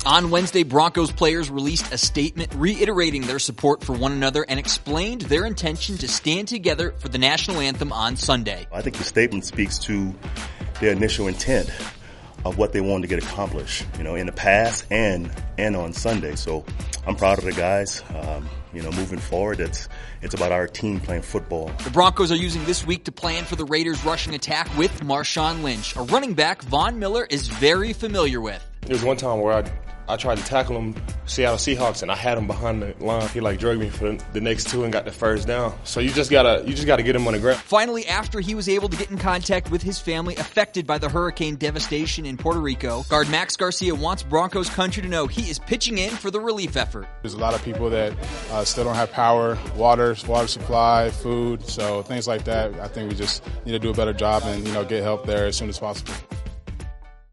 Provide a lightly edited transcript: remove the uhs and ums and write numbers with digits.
On Wednesday, Broncos players released a statement reiterating their support for one another and explained their intention to stand together for the national anthem on Sunday. I think the statement speaks to their initial intent of what they wanted to get accomplished, in the past and on Sunday. So I'm proud of the guys. Moving forward, it's about our team playing football. The Broncos are using this week to plan for the Raiders' rushing attack with Marshawn Lynch, a running back Von Miller is very familiar with. There was one time where I tried to tackle him, Seattle Seahawks, and I had him behind the line. He drug me for the next two and got the first down. So you just gotta get him on the ground. Finally, after he was able to get in contact with his family affected by the hurricane devastation in Puerto Rico, guard Max Garcia wants Broncos country to know he is pitching in for the relief effort. There's a lot of people that still don't have power, water supply, food, so things like that. I think we just need to do a better job and get help there as soon as possible.